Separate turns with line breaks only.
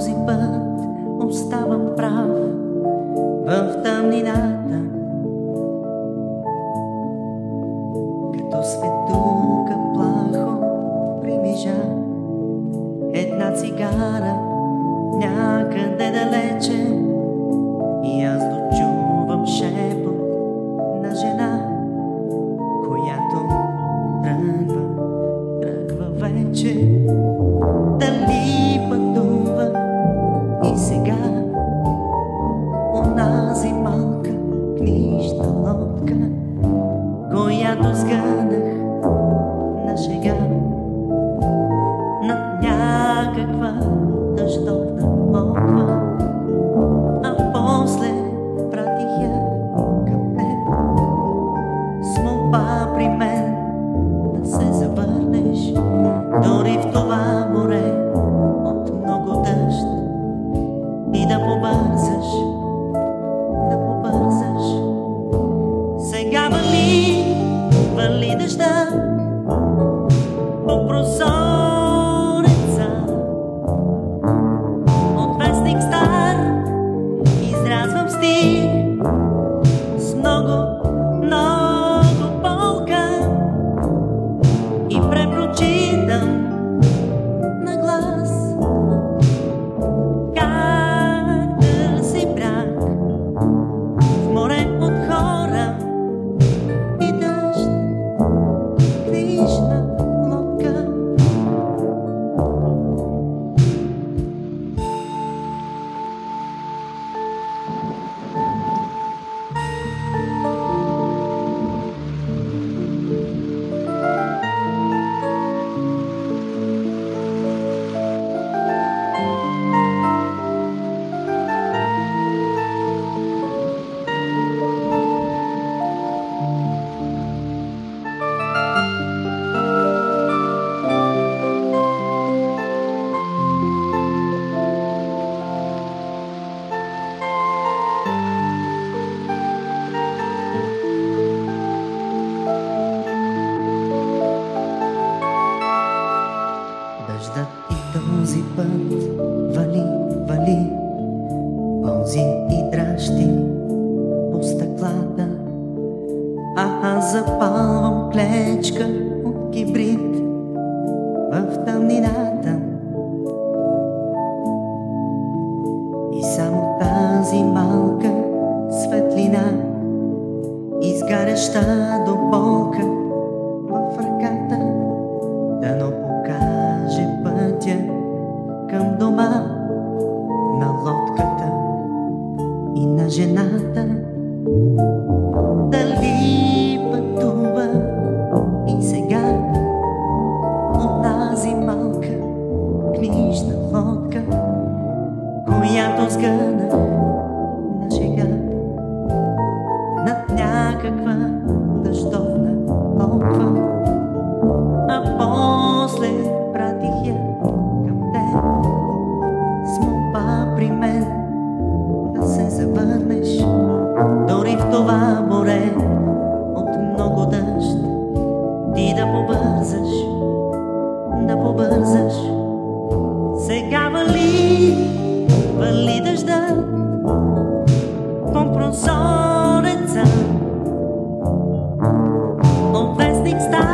този път оставам прав в тъмнината, като светулка плахо примижа една цигара някъде далече и аз дочувам шепот на жена, която тръгва вече. Дали пътува и сега онази малка книжна лодка, която сгънах на шега над някаква дъждовна лодка, а после пратих я към теб с молба при мен да се завърнеш, дори в това море от много дъжд, и да побързаш, да побързаш. Сега вали дъжда по прозореца от вестник стар, изразвам стих с много болка и препрочитам на глас как търси брак в море от хора и дъжд, книжна лодка. Дъждът и този път вали, пълзи и дращи по стъклата, а аз запалвам клечка от кибрид в тъмнината. И само тази малка светлина, изгаряща до болка в ръката, дано покаже пътя към дома на лодката и на жената. Дали пътува и сега онази малка книжна лодка, която сгънах на шега над някаква дъждовна лодка, а после пратих я към теб с молба при мен да се завърнеш, дори в това море от много дъжд, ти да побързаш, да побързаш. Сега вали дъжда по прозореца от вестник стар,